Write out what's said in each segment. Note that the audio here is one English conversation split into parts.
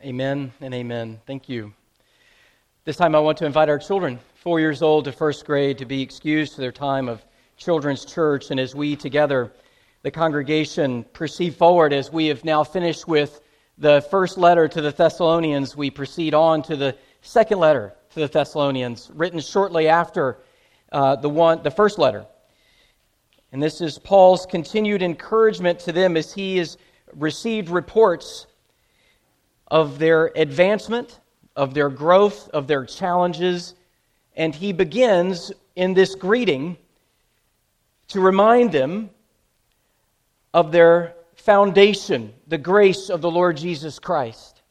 Amen and amen. Thank you. This time I want to invite our children, 4 years old to first grade, to be excused to their time of children's church. And as we together, the congregation, proceed forward, as we have now finished with the first letter to the Thessalonians, we proceed on to the second letter to the Thessalonians, written shortly after the first letter. And this is Paul's continued encouragement to them as he has received reports of their advancement, of their growth, of their challenges. And he begins in this greeting to remind them of their foundation, the grace of the Lord Jesus Christ.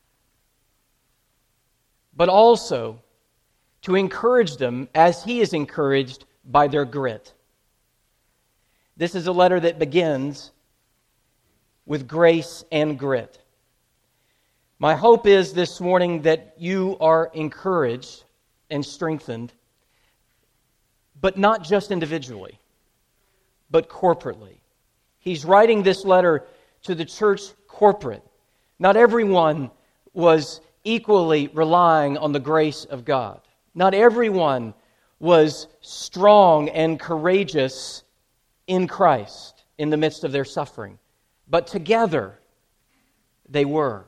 But also to encourage them as he is encouraged by their grit. This is a letter that begins with grace and grit. My hope is this morning that you are encouraged and strengthened, but not just individually, but corporately. He's writing this letter to the church corporate. Not everyone was equally relying on the grace of God. Not everyone was strong and courageous in Christ in the midst of their suffering. But together, they were.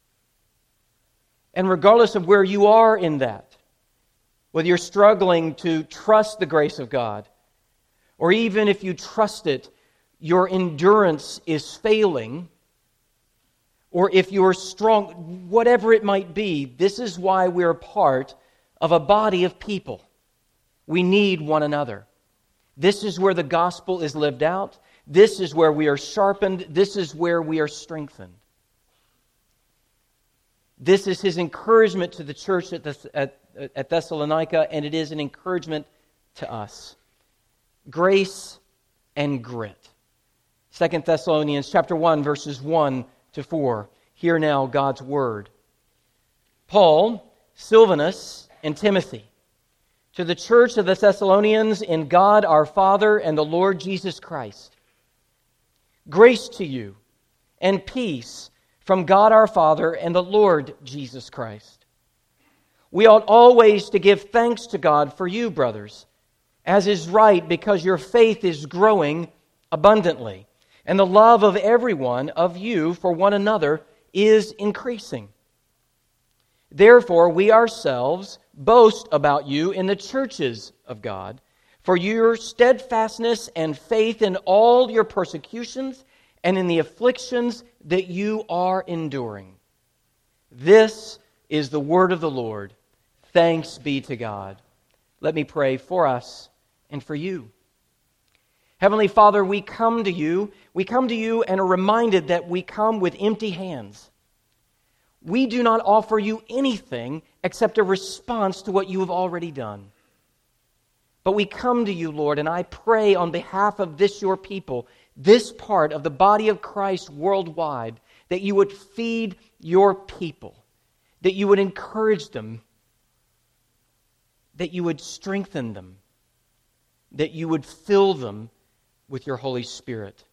And regardless of where you are in that, whether you're struggling to trust the grace of God, or even if you trust it, your endurance is failing, or if you're strong, whatever it might be, this is why we're part of a body of people. We need one another. This is where the gospel is lived out. This is where we are sharpened. This is where we are strengthened. This is his encouragement to the church at Thessalonica, and it is an encouragement to us. Grace and grit. 2 Thessalonians chapter 1, verses 1 to 4. Hear now God's word. Paul, Silvanus, and Timothy, to the church of the Thessalonians in God our Father and the Lord Jesus Christ. Grace to you and peace from God our Father and the Lord Jesus Christ. We ought always to give thanks to God for you, brothers, as is right, because your faith is growing abundantly, and the love of everyone of you for one another is increasing. Therefore, we ourselves boast about you in the churches of God, for your steadfastness and faith in all your persecutions and in the afflictions that you are enduring. This is the word of the Lord. Thanks be to God. Let me pray for us and for you. Heavenly Father, we come to you. We come to you and are reminded that we come with empty hands. We do not offer you anything except a response to what you have already done. But we come to you, Lord, and I pray on behalf of this your people, this part of the body of Christ worldwide, that you would feed your people, that you would encourage them, that you would strengthen them, that you would fill them with your Holy Spirit.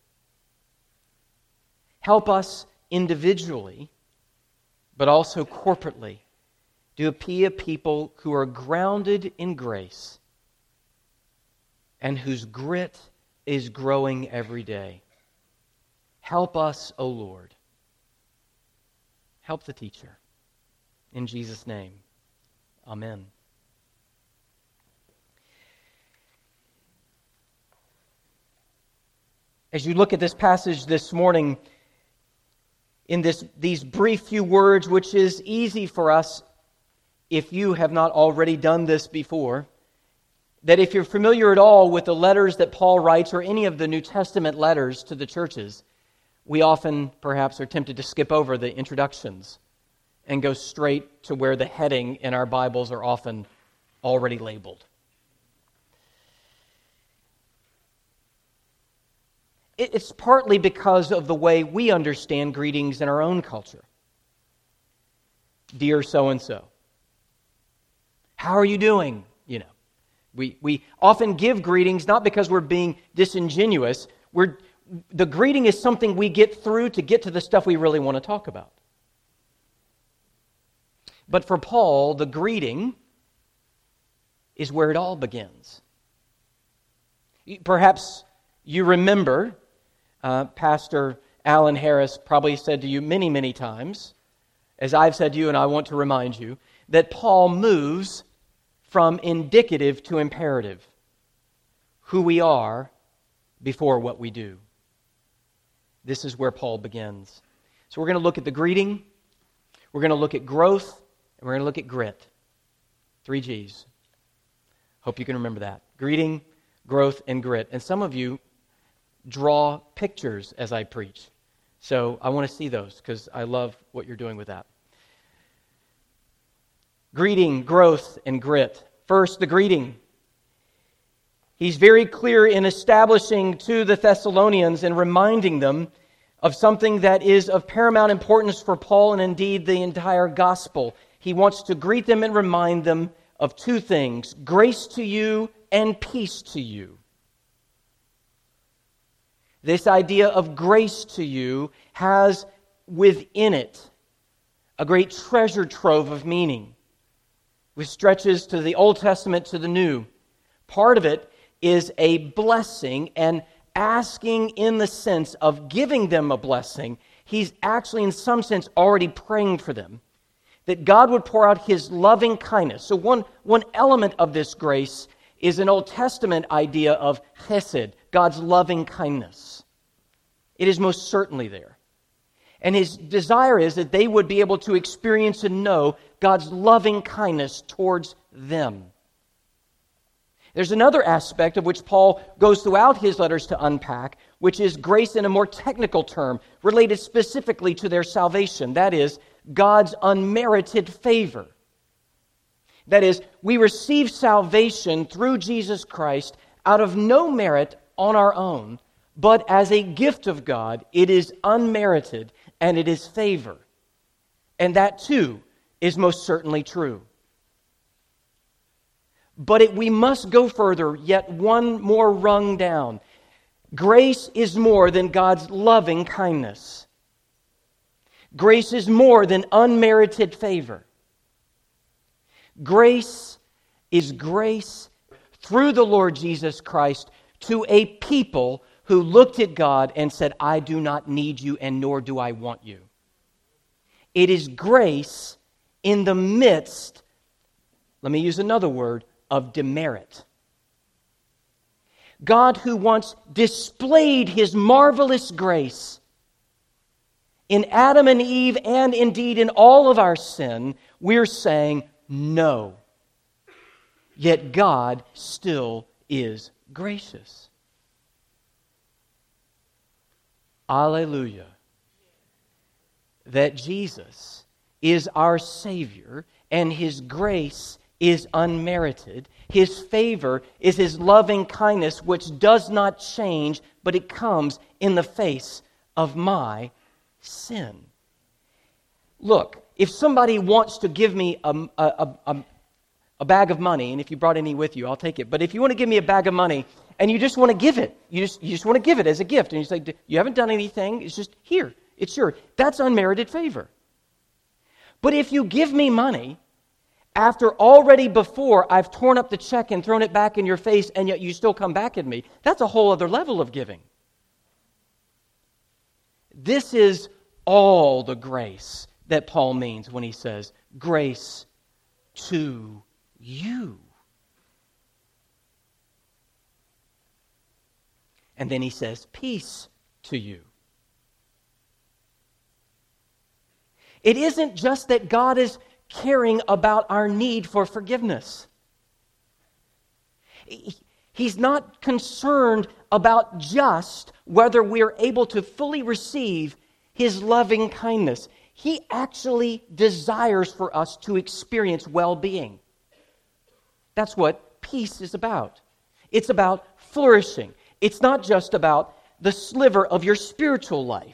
Help us individually, but also corporately, to be a people who are grounded in grace and whose grit is growing every day. Help us, O Lord. Help the teacher. In Jesus' name, amen. As you look at this passage this morning, in these brief few words, which is easy for us if you have not already done this before, that if you're familiar at all with the letters that Paul writes or any of the New Testament letters to the churches, we often perhaps are tempted to skip over the introductions and go straight to where the heading in our Bibles are often already labeled. It's partly because of the way we understand greetings in our own culture. Dear so-and-so. How are you doing? You know, we often give greetings not because we're being disingenuous. The greeting is something we get through to get to the stuff we really want to talk about. But for Paul, the greeting is where it all begins. Perhaps you remember, Pastor Alan Harris probably said to you many, many times, as I've said to you and I want to remind you, that Paul moves from indicative to imperative. Who we are before what we do. This is where Paul begins. So we're going to look at the greeting, we're going to look at growth, and we're going to look at grit. 3 G's. Hope you can remember that. Greeting, growth, and grit. And some of you draw pictures as I preach. So I want to see those because I love what you're doing with that. Greeting, growth, and grit. First, the greeting. He's very clear in establishing to the Thessalonians and reminding them of something that is of paramount importance for Paul and indeed the entire gospel. He wants to greet them and remind them of 2 things: grace to you and peace to you. This idea of grace to you has within it a great treasure trove of meaning, which stretches to the Old Testament to the New. Part of it is a blessing, and asking in the sense of giving them a blessing. He's actually in some sense already praying for them, that God would pour out His loving kindness. So one element of this grace is an Old Testament idea of chesed, God's loving kindness. It is most certainly there. And his desire is that they would be able to experience and know God's loving kindness towards them. There's another aspect of which Paul goes throughout his letters to unpack, which is grace in a more technical term, related specifically to their salvation. That is, God's unmerited favor. That is, we receive salvation through Jesus Christ out of no merit on our own, but as a gift of God. It is unmerited and it is favor. And that too is most certainly true. But we must go further, yet one more rung down. Grace is more than God's loving kindness. Grace is more than unmerited favor. Grace is grace through the Lord Jesus Christ to a people who looked at God and said, I do not need you and nor do I want you. It is grace in the midst, let me use another word, of demerit. God, who once displayed His marvelous grace in Adam and Eve and indeed in all of our sin, we're saying no. Yet God still is gracious. Alleluia. That Jesus is our Savior and His grace is unmerited. His favor is His loving kindness, which does not change, but it comes in the face of my sin. Look, if somebody wants to give me a bag of money, and if you brought any with you, I'll take it. But if you want to give me a bag of money, and you just want to give it, you just want to give it as a gift, and you say, you haven't done anything, it's just here, it's yours. That's unmerited favor. But if you give me money, after already before I've torn up the check and thrown it back in your face, and yet you still come back at me, that's a whole other level of giving. This is all the grace that Paul means when he says, grace to you. And then he says, peace to you. It isn't just that God is caring about our need for forgiveness. He's not concerned about just whether we're able to fully receive His loving kindness. He actually desires for us to experience well-being. That's what peace is about. It's about flourishing. It's not just about the sliver of your spiritual life.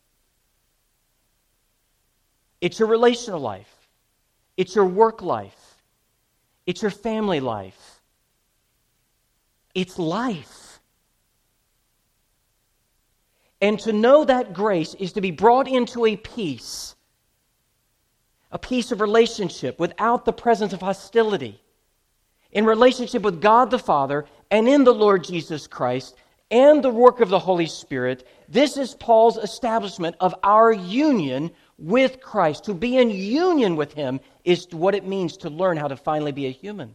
It's your relational life. It's your work life. It's your family life. It's life. And to know that grace is to be brought into a peace a peace of relationship without the presence of hostility, in relationship with God the Father and in the Lord Jesus Christ and the work of the Holy Spirit. This is Paul's establishment of our union with Christ. To be in union with Him is what it means to learn how to finally be a human.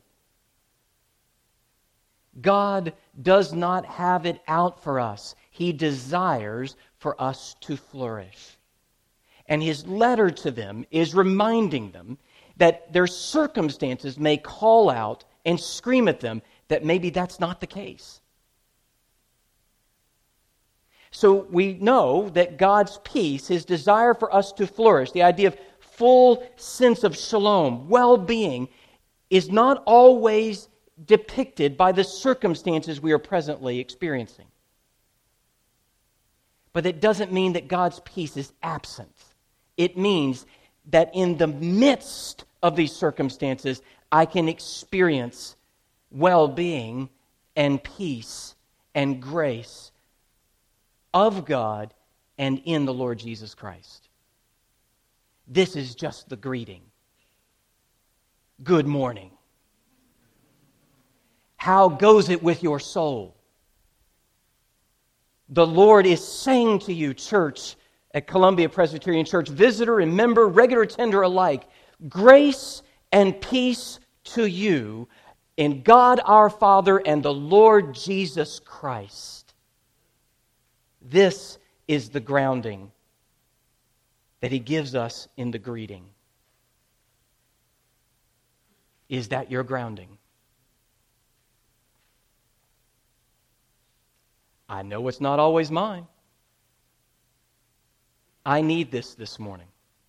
God does not have it out for us. He desires for us to flourish. And his letter to them is reminding them that their circumstances may call out and scream at them that maybe that's not the case. So we know that God's peace, His desire for us to flourish, the idea of full sense of shalom, well-being, is not always depicted by the circumstances we are presently experiencing. But it doesn't mean that God's peace is absent. It means that in the midst of these circumstances, I can experience well-being and peace and grace of God and in the Lord Jesus Christ. This is just the greeting. Good morning. How goes it with your soul? The Lord is saying to you, church at Columbia Presbyterian Church, visitor and member, regular attender alike, grace and peace to you in God our Father and the Lord Jesus Christ. This is the grounding that He gives us in the greeting. Is that your grounding? I know it's not always mine. I need this morning.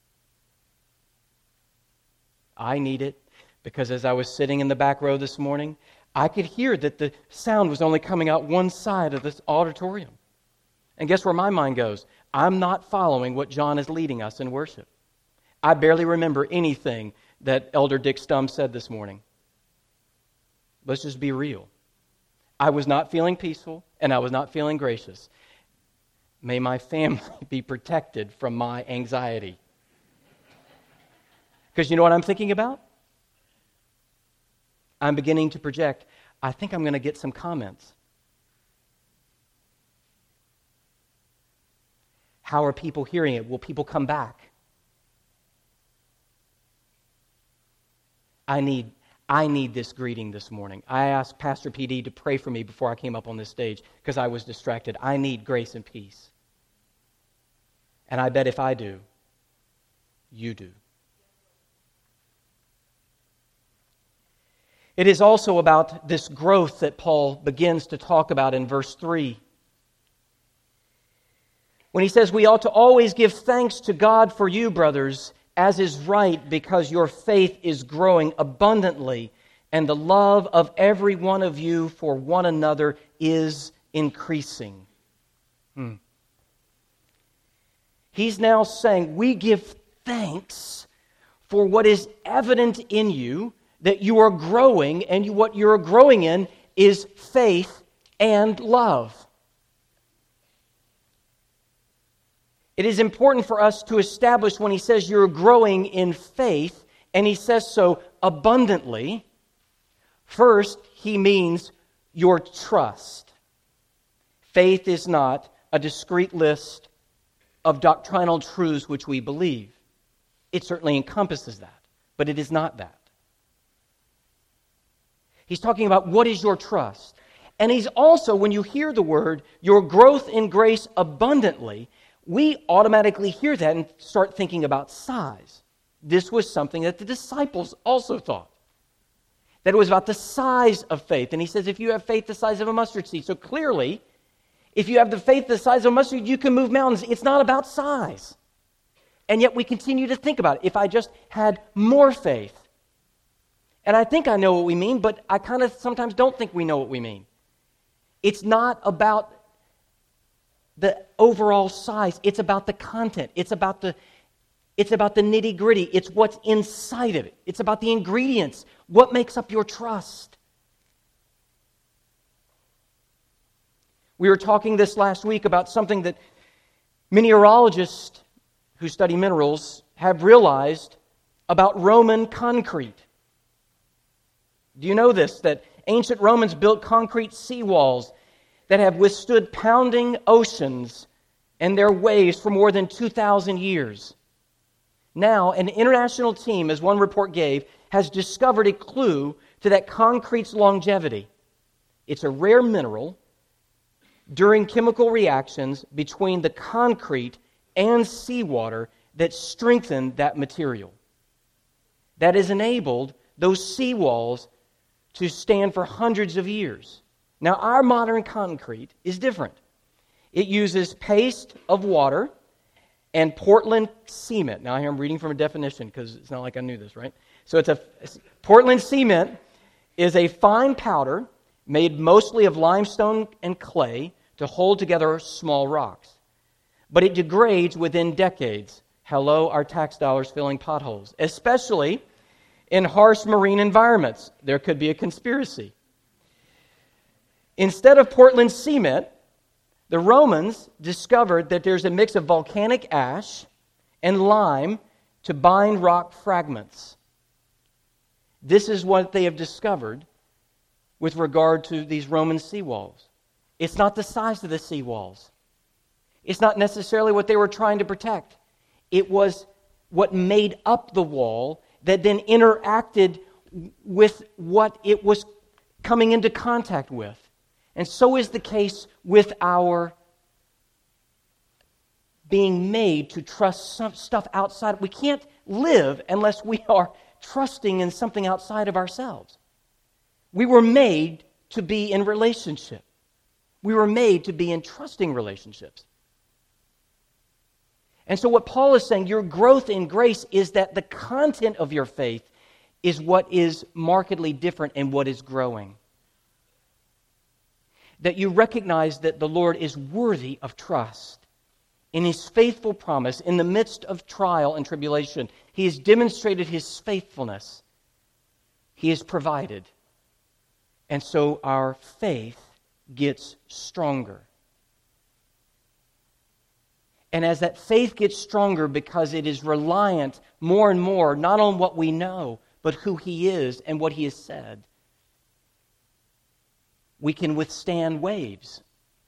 I need it because as I was sitting in the back row this morning, I could hear that the sound was only coming out one side of this auditorium. And guess where my mind goes? I'm not following what John is leading us in worship. I barely remember anything that Elder Dick Stum said this morning. Let's just be real. I was not feeling peaceful and I was not feeling gracious. May my family be protected from my anxiety. Because you know what I'm thinking about? I'm beginning to project, I think I'm going to get some comments. How are people hearing it? Will people come back? I need this greeting this morning. I asked Pastor PD to pray for me before I came up on this stage because I was distracted. I need grace and peace. And I bet if I do, you do. It is also about this growth that Paul begins to talk about in verse 3. When he says, we ought to always give thanks to God for you, brothers, as is right, because your faith is growing abundantly, and the love of every one of you for one another is increasing. He's now saying, we give thanks for what is evident in you, that you are growing, and what you're growing in is faith and love. It is important for us to establish when he says you're growing in faith, and he says so abundantly, first, he means your trust. Faith is not a discrete list of doctrinal truths which we believe. It certainly encompasses that, but it is not that. He's talking about what is your trust. And he's also, when you hear the word, your growth in grace abundantly, we automatically hear that and start thinking about size. This was something that the disciples also thought. That it was about the size of faith. And he says, if you have faith the size of a mustard seed. So clearly, if you have the faith the size of a mustard seed, you can move mountains. It's not about size. And yet we continue to think about it. If I just had more faith. And I think I know what we mean, but I kind of sometimes don't think we know what we mean. It's not about the overall size. It's about the content. It's about the nitty-gritty. It's what's inside of it. It's about the ingredients. What makes up your trust? We were talking this last week about something that mineralogists who study minerals have realized about Roman concrete. Do you know this? That ancient Romans built concrete seawalls that have withstood pounding oceans and their waves for more than 2,000 years. Now, an international team, as one report gave, has discovered a clue to that concrete's longevity. It's a rare mineral during chemical reactions between the concrete and seawater that strengthened that material. That has enabled those seawalls to stand for hundreds of years. Now, our modern concrete is different. It uses paste of water and Portland cement. Now, here I'm reading from a definition because it's not like I knew this, right? So Portland cement is a fine powder made mostly of limestone and clay to hold together small rocks. But it degrades within decades. Hello, our tax dollars filling potholes, especially in harsh marine environments. There could be a conspiracy. Instead of Portland cement, the Romans discovered that there's a mix of volcanic ash and lime to bind rock fragments. This is what they have discovered with regard to these Roman seawalls. It's not the size of the seawalls. It's not necessarily what they were trying to protect. It was what made up the wall that then interacted with what it was coming into contact with. And so is the case with our being made to trust some stuff outside. We can't live unless we are trusting in something outside of ourselves. We were made to be in relationship. We were made to be in trusting relationships. And so what Paul is saying, your growth in grace is that the content of your faith is what is markedly different and what is growing. That you recognize that the Lord is worthy of trust. In His faithful promise, in the midst of trial and tribulation, He has demonstrated His faithfulness. He has provided. And so our faith gets stronger. And as that faith gets stronger because it is reliant more and more, not on what we know, but who He is and what He has said, we can withstand waves.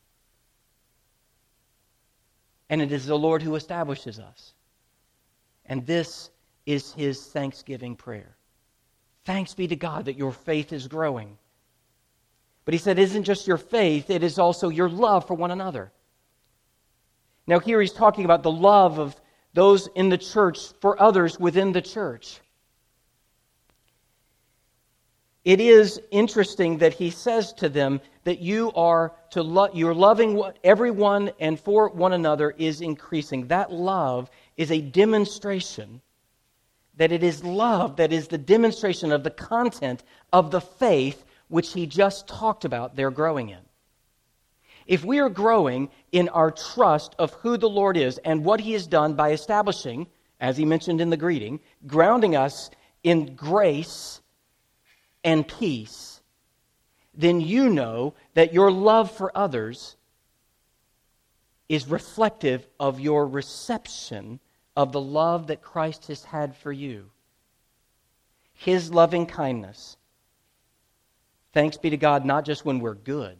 And it is the Lord who establishes us. And this is His thanksgiving prayer. Thanks be to God that your faith is growing. But He said it isn't just your faith, it is also your love for one another. Now here he's talking about the love of those in the church for others within the church. It is interesting that he says to them that you're loving everyone and for one another is increasing. That love is a demonstration that it is love that is the demonstration of the content of the faith which he just talked about they're growing in. If we are growing in our trust of who the Lord is and what He has done by establishing, as he mentioned in the greeting, grounding us in grace and peace, then you know that your love for others is reflective of your reception of the love that Christ has had for you. His loving kindness. Thanks be to God, not just when we're good,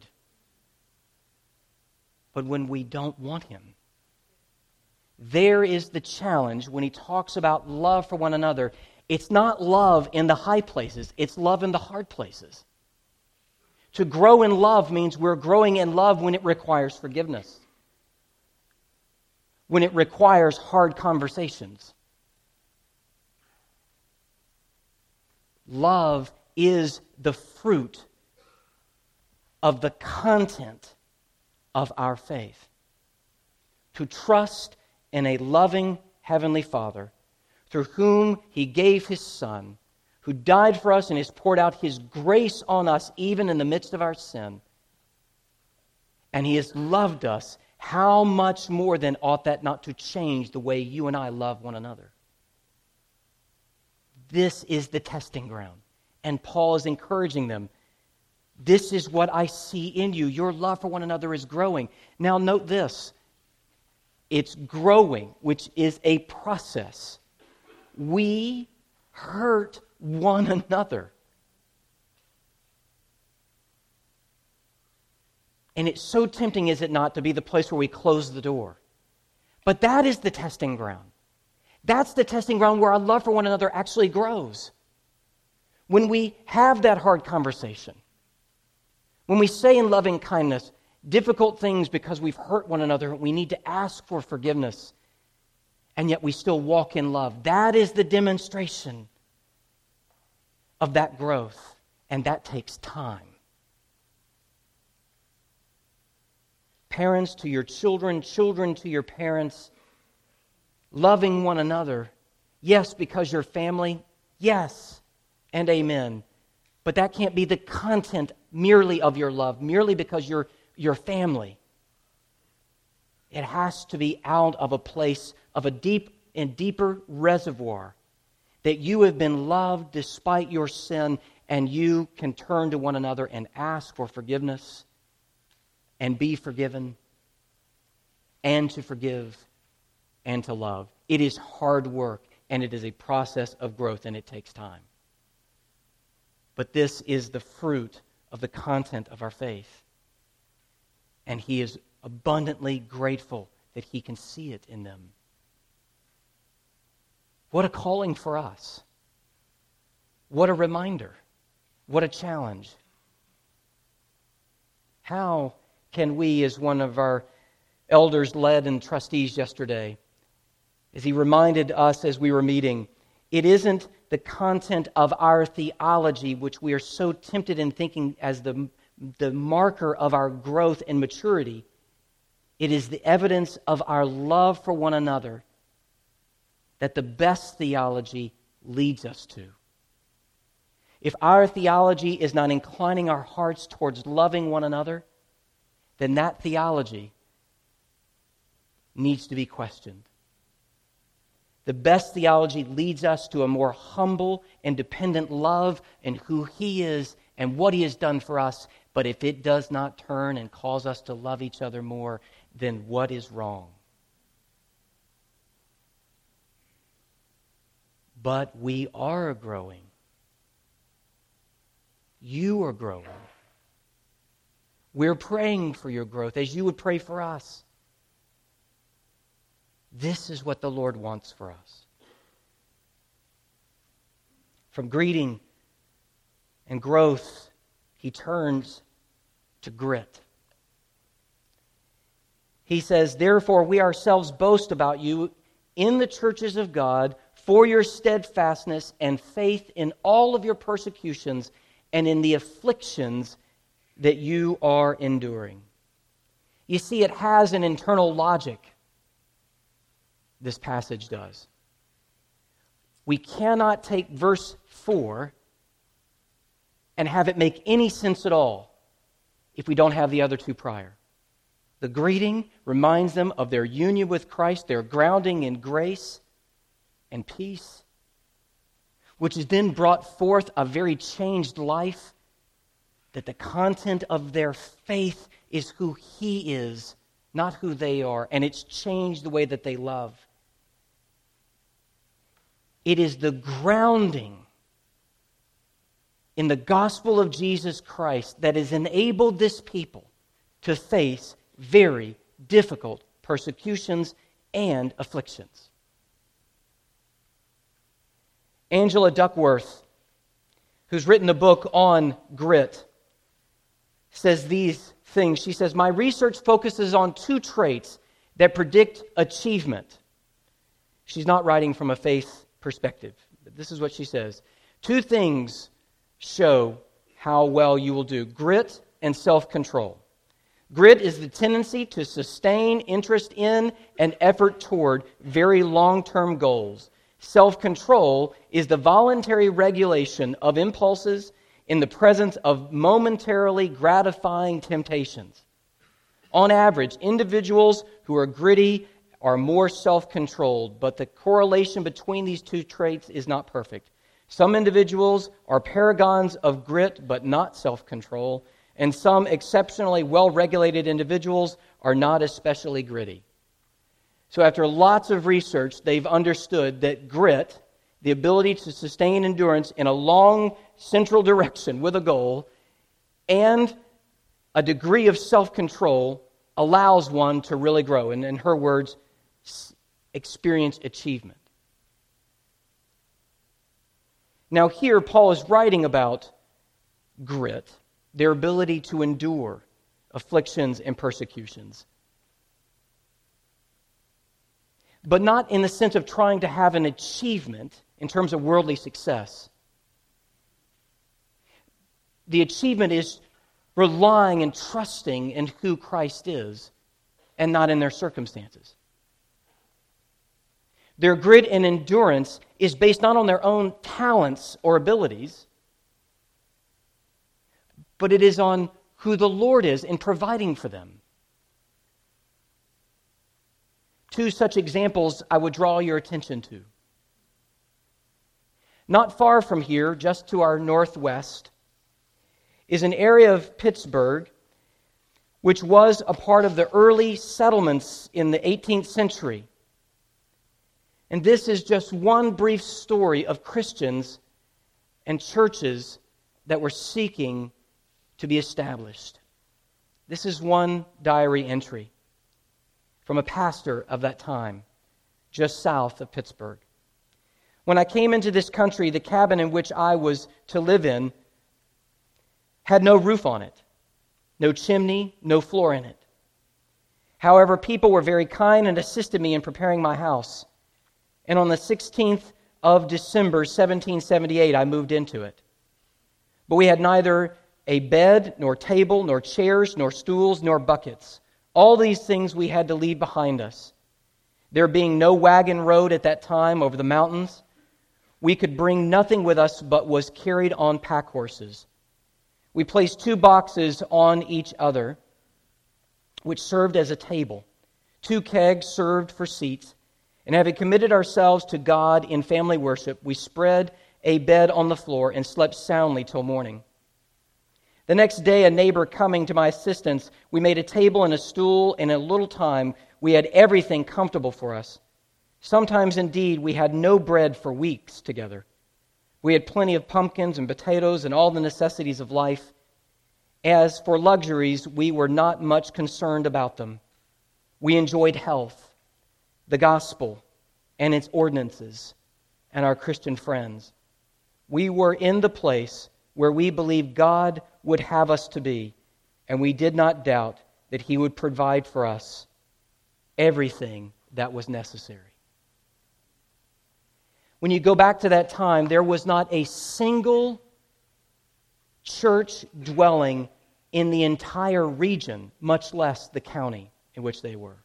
but when we don't want Him. There is the challenge when he talks about love for one another. It's not love in the high places, it's love in the hard places. To grow in love means we're growing in love when it requires forgiveness, when it requires hard conversations. Love is the fruit of the content of our faith. To trust in a loving Heavenly Father through whom He gave His Son, who died for us and has poured out His grace on us even in the midst of our sin. And He has loved us. How much more then ought that not to change the way you and I love one another? This is the testing ground. And Paul is encouraging them. This is what I see in you. Your love for one another is growing. Now note this. It's growing, which is a process. We hurt one another. And it's so tempting, is it not, to be the place where we close the door. But that is the testing ground. That's the testing ground where our love for one another actually grows. When we have that hard conversation, when we say in loving kindness difficult things because we've hurt one another, we need to ask for forgiveness, and yet we still walk in love. That is the demonstration of that growth, and that takes time. Parents to your children, children to your parents, loving one another, yes, because you're family, yes, and amen. But that can't be the content merely of your love, merely because you're your family. It has to be out of a place of a deep and deeper reservoir that you have been loved despite your sin, and you can turn to one another and ask for forgiveness and be forgiven and to forgive and to love. It is hard work, and it is a process of growth, and it takes time. But this is the fruit of the content of our faith. And He is abundantly grateful that He can see it in them. What a calling for us. What a reminder. What a challenge. How can we, as one of our elders led and trustees yesterday, as he reminded us as we were meeting, it isn't the content of our theology which we are so tempted in thinking as the marker of our growth and maturity. It is the evidence of our love for one another that the best theology leads us to. If our theology is not inclining our hearts towards loving one another, then that theology needs to be questioned. The best theology leads us to a more humble and dependent love in who He is and what He has done for us. But if it does not turn and cause us to love each other more, then what is wrong? But we are growing. You are growing. We're praying for your growth as you would pray for us. This is what the Lord wants for us. From greeting and growth, He turns to grit. He says, "Therefore we ourselves boast about you in the churches of God for your steadfastness and faith in all of your persecutions and in the afflictions that you are enduring." You see, it has an internal logic. This passage does. We cannot take verse 4 and have it make any sense at all if we don't have the other two prior. The greeting reminds them of their union with Christ, their grounding in grace and peace, which has then brought forth a very changed life, that the content of their faith is who He is, not who they are, and it's changed the way that they love. It is the grounding in the gospel of Jesus Christ that has enabled this people to face very difficult persecutions and afflictions. Angela Duckworth, who's written a book on grit, says these things. She says, "My research focuses on two traits that predict achievement." She's not writing from a faith perspective, but this is what she says. "Two things show how well you will do: grit and self-control. Grit is the tendency to sustain interest in and effort toward very long-term goals. Self-control is the voluntary regulation of impulses in the presence of momentarily gratifying temptations. On average, individuals who are gritty are more self-controlled, but the correlation between these two traits is not perfect. Some individuals are paragons of grit but not self-control, and some exceptionally well-regulated individuals are not especially gritty." So after lots of research, they've understood that grit, the ability to sustain endurance in a long central direction with a goal, and a degree of self-control allows one to really grow. And in her words, experience achievement. Now here, Paul is writing about grit, their ability to endure afflictions and persecutions. But not in the sense of trying to have an achievement in terms of worldly success. The achievement is relying and trusting in who Christ is and not in their circumstances. Their grit and endurance is based not on their own talents or abilities, but it is on who the Lord is in providing for them. Two such examples I would draw your attention to. Not far from here, just to our northwest, is an area of Pittsburgh which was a part of the early settlements in the 18th century. And this is just one brief story of Christians and churches that were seeking to be established. This is one diary entry from a pastor of that time, just south of Pittsburgh. When I came into this country, the cabin in which I was to live in had no roof on it, no chimney, no floor in it. However, people were very kind and assisted me in preparing my house. And on the 16th of December, 1778, I moved into it. But we had neither a bed, nor table, nor chairs, nor stools, nor buckets. All these things we had to leave behind us. There being no wagon road at that time over the mountains, we could bring nothing with us but was carried on pack horses. We placed 2 boxes on each other, which served as a table. 2 kegs served for seats. And having committed ourselves to God in family worship, we spread a bed on the floor and slept soundly till morning. The next day, a neighbor coming to my assistance, we made a table and a stool, and in a little time we had everything comfortable for us. Sometimes, indeed, we had no bread for weeks together. We had plenty of pumpkins and potatoes and all the necessities of life. As for luxuries, we were not much concerned about them. We enjoyed health, the gospel and its ordinances, and our Christian friends. We were in the place where we believed God would have us to be, and we did not doubt that He would provide for us everything that was necessary. When you go back to that time, there was not a single church dwelling in the entire region, much less the county in which they were.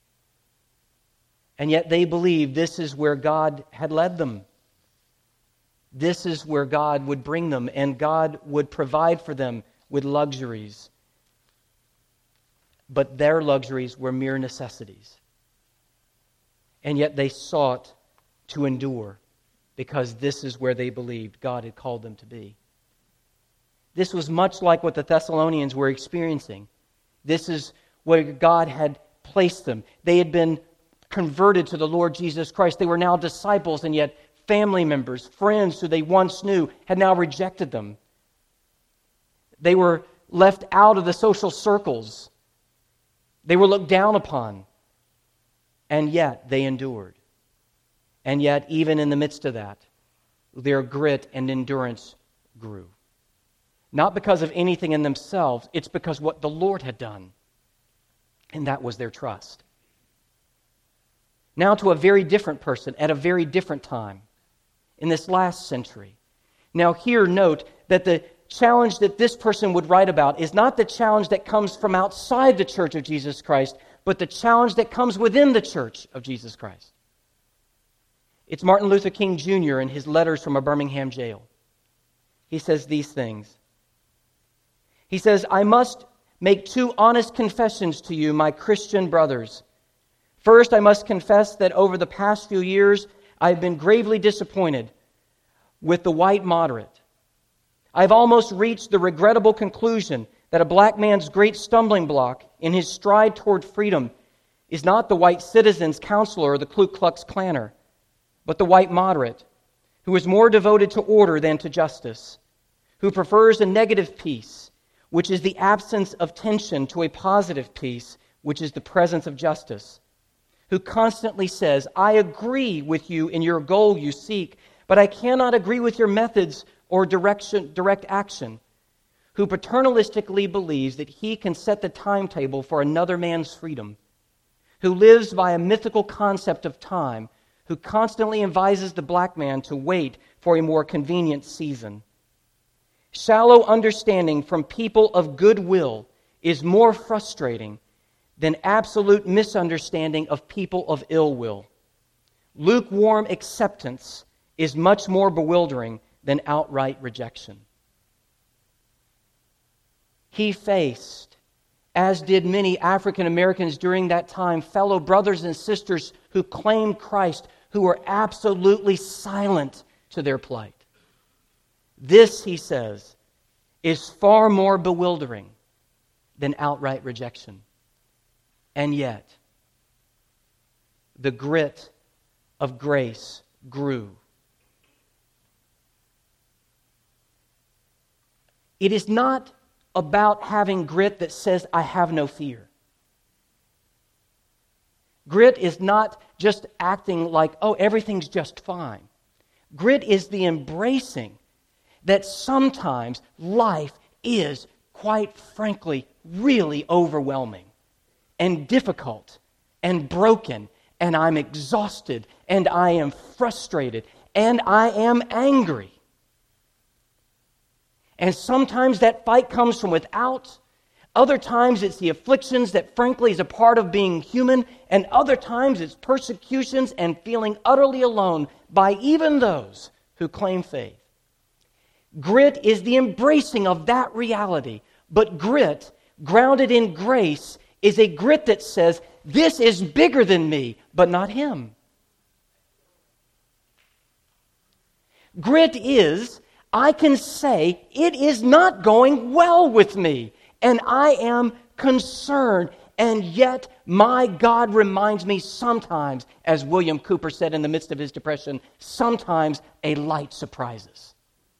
And yet they believed this is where God had led them. This is where God would bring them, and God would provide for them with luxuries. But their luxuries were mere necessities. And yet they sought to endure because this is where they believed God had called them to be. This was much like what the Thessalonians were experiencing. This is where God had placed them. They had been converted to the Lord Jesus Christ. They were now disciples, and yet family members, friends who they once knew had now rejected them. They were left out of the social circles. They were looked down upon. And yet they endured. And yet, even in the midst of that, their grit and endurance grew. Not because of anything in themselves, it's because what the Lord had done. And that was their trust. Now to a very different person at a very different time in this last century. Now here, note that the challenge that this person would write about is not the challenge that comes from outside the Church of Jesus Christ, but the challenge that comes within the Church of Jesus Christ. It's Martin Luther King Jr. in his letters from a Birmingham jail. He says these things. He says, "I must make 2 honest confessions to you, my Christian brothers. First, I must confess that over the past few years, I've been gravely disappointed with the white moderate. I've almost reached the regrettable conclusion that a black man's great stumbling block in his stride toward freedom is not the white citizen's counselor or the Ku Klux Klanner, but the white moderate, who is more devoted to order than to justice, who prefers a negative peace, which is the absence of tension, to a positive peace, which is the presence of justice, who constantly says, I agree with you in your goal you seek, but I cannot agree with your methods or direct action, who paternalistically believes that he can set the timetable for another man's freedom, who lives by a mythical concept of time, who constantly advises the black man to wait for a more convenient season. Shallow understanding from people of goodwill is more frustrating than absolute misunderstanding of people of ill will. Lukewarm acceptance is much more bewildering than outright rejection. He faced, as did many African Americans during that time, fellow brothers and sisters who claimed Christ, who were absolutely silent to their plight. This, he says, is far more bewildering than outright rejection. And yet, the grit of grace grew. It is not about having grit that says, I have no fear. Grit is not just acting like, oh, everything's just fine. Grit is the embracing that sometimes life is, quite frankly, really overwhelming and difficult and broken, and I'm exhausted, and I am frustrated, and I am angry. And sometimes that fight comes from without. Other times it's the afflictions that frankly is a part of being human. And other times it's persecutions and feeling utterly alone by even those who claim faith. Grit is the embracing of that reality. But grit, grounded in grace, is a grit that says, this is bigger than me, but not him. Grit is, I can say, it is not going well with me, and I am concerned, and yet my God reminds me sometimes, as William Cooper said in the midst of his depression, sometimes a light surprises.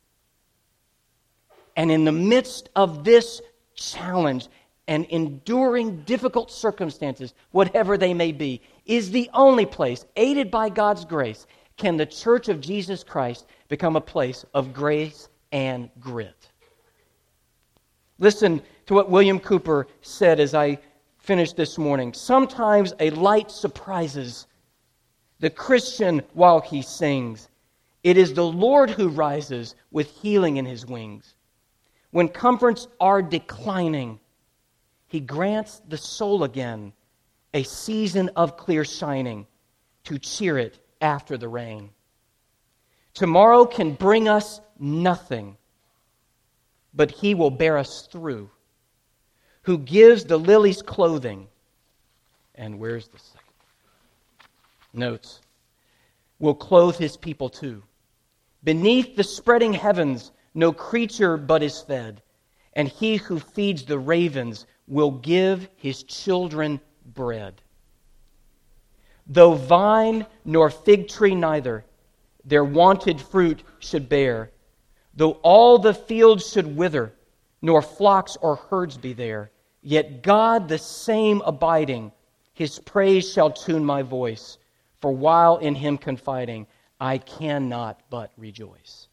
And in the midst of this challenge and enduring difficult circumstances, whatever they may be, is the only place, aided by God's grace, can the Church of Jesus Christ become a place of grace and grit. Listen to what William Cooper said as I finished this morning. Sometimes a light surprises the Christian while he sings. It is the Lord who rises with healing in his wings. When comforts are declining, he grants the soul again a season of clear shining to cheer it after the rain. Tomorrow can bring us nothing, but he will bear us through, who gives the lilies clothing. And where's the second? Notes. Will clothe his people too. Beneath the spreading heavens, no creature but is fed, and he who feeds the ravens will give his children bread. Though vine nor fig tree neither their wonted fruit should bear, though all the fields should wither, nor flocks or herds be there, yet God the same abiding, his praise shall tune my voice, for while in him confiding, I cannot but rejoice.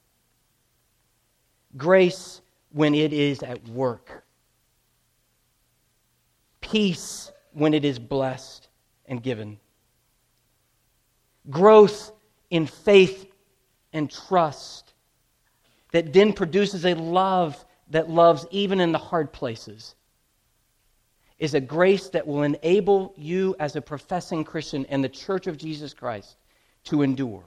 Grace when it is at work. Peace when it is blessed and given. Growth in faith and trust that then produces a love that loves even in the hard places is a grace that will enable you as a professing Christian and the Church of Jesus Christ to endure.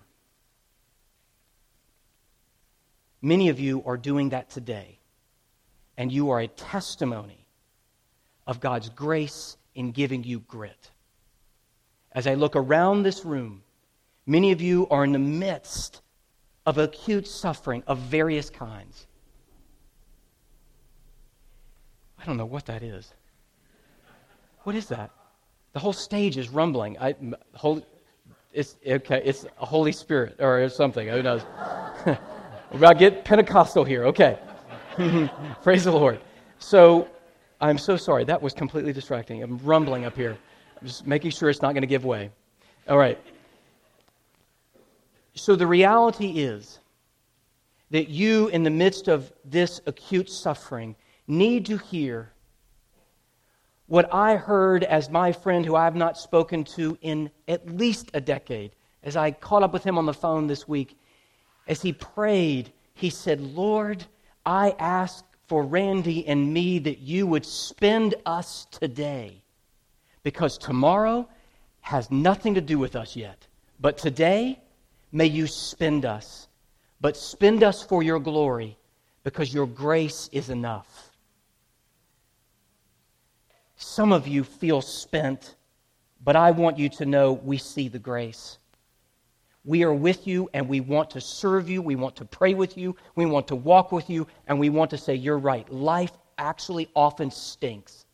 Many of you are doing that today, and you are a testimony of God's grace in giving you grit. As I look around this room, many of you are in the midst of acute suffering of various kinds. I don't know what that is. What is that? The whole stage is rumbling. It's okay. It's a Holy Spirit or something. Who knows? We're about to get Pentecostal here. Okay. Praise the Lord. So, I'm so sorry. That was completely distracting. I'm rumbling up here. I'm just making sure it's not going to give way. All right. So the reality is that you, in the midst of this acute suffering, need to hear what I heard as my friend who I have not spoken to in at least a decade. As I caught up with him on the phone this week, as he prayed, he said, Lord, I ask for Randy and me that you would spend us today, because tomorrow has nothing to do with us yet. But today, may you spend us. But spend us for your glory, because your grace is enough. Some of you feel spent, but I want you to know we see the grace. We are with you, and we want to serve you. We want to pray with you. We want to walk with you, and we want to say, you're right. Life actually often stinks.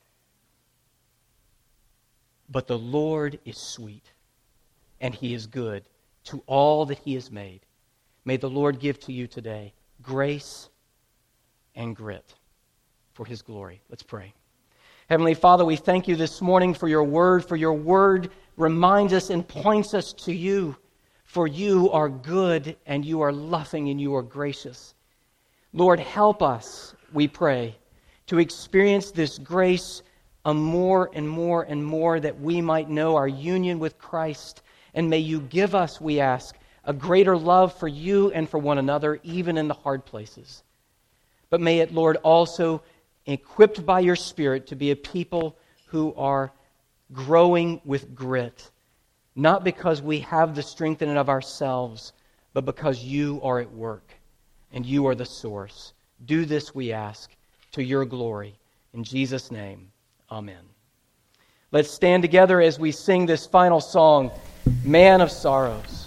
But the Lord is sweet, and He is good to all that He has made. May the Lord give to you today grace and grit for His glory. Let's pray. Heavenly Father, we thank you this morning for your word reminds us and points us to you, for you are good and you are loving and you are gracious. Lord, help us, we pray, to experience this grace more and more and more, that we might know our union with Christ. And may you give us, we ask, a greater love for you and for one another, even in the hard places. But may it, Lord, also equipped by your Spirit to be a people who are growing with grit, not because we have the strength in and of ourselves, but because you are at work and you are the source. Do this, we ask, to your glory. In Jesus' name, amen. Let's stand together as we sing this final song, Man of Sorrows.